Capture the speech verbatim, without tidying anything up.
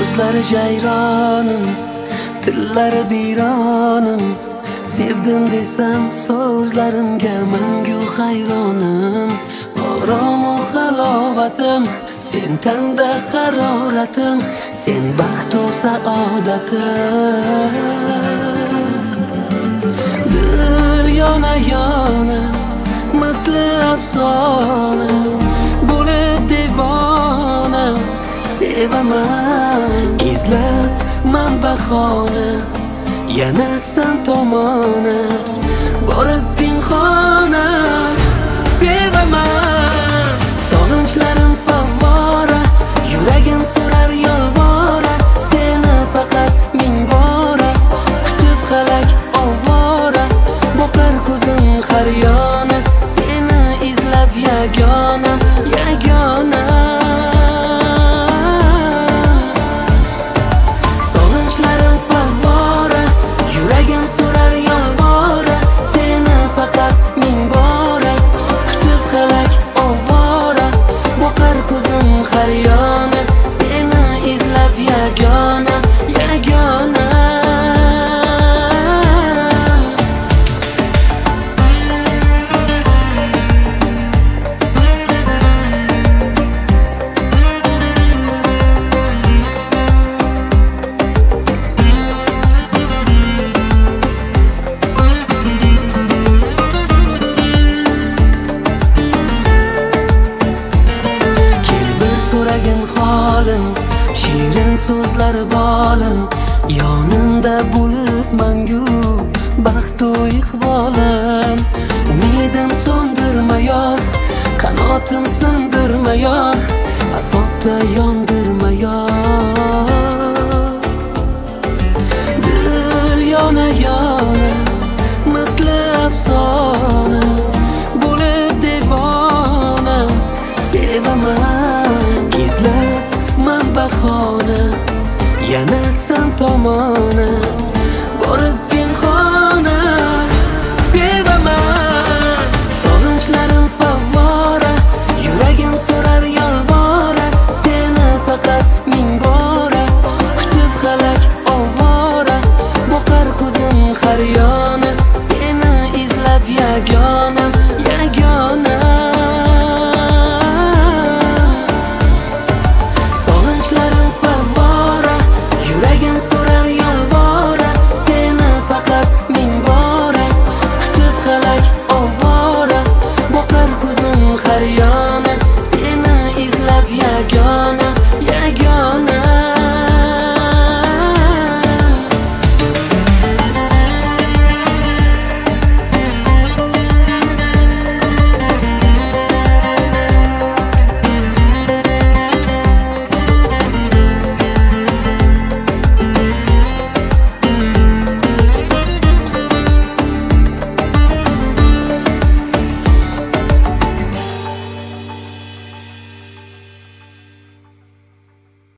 So'zlari jayronim, tillari biyronim. Sevdim desam so'zlarimga mangu hayronim. Oromu halovatim, sen tanda haroratim, sen baxtu saodatim. Dil yona yona misli afsona, bo'lib devona sevaman. Izlab man bahona, yana san tomona, borib pinhona sevaman. Sog'inchlarim favvora, yuragim so'rar yolvora, seni faqat ming bora kutib halak ovora. Boqar ko'zim har yona, seni izlab yagonam, yagona. Sog'inchlarim favvora, yuragim so'rar yolvora, seni faqat ming bora kutib halak ovora. Boqar ko'zim har yona, seni izlab yagonam, yagona. So'ragin holim, shirin so'zlari bolim, yonimda bo'lib mangu baxtu iqbolim. Umidim so'ndirmayor, qanotim sindirmayor, azobda yondirmayor. Dil yona yona misli afsona, bo'lib devona sevaman. Izlab man bahona, yana san tomona, borib pinhona sevaman. Sog'inchlarim favvora, yuragim so'rar yolvora, seni faqat ming bora kutib halak ovora. Boqar ko'zim har yona, seni izlab yagonam, yagona. Sog'inchlarim favvora, yuragim so'rar yolvora, seni faqat ming bora kutib halak ovora. Boqar ko'zim har yona,